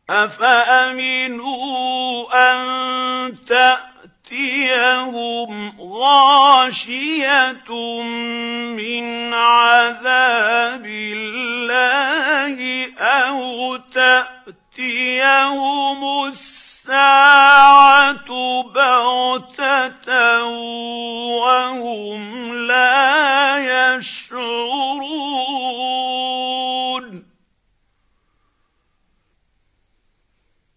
أفأمنوا أن تأتيهم غاشية من عذاب الله أو تأتيهم الساعة بغتة وهم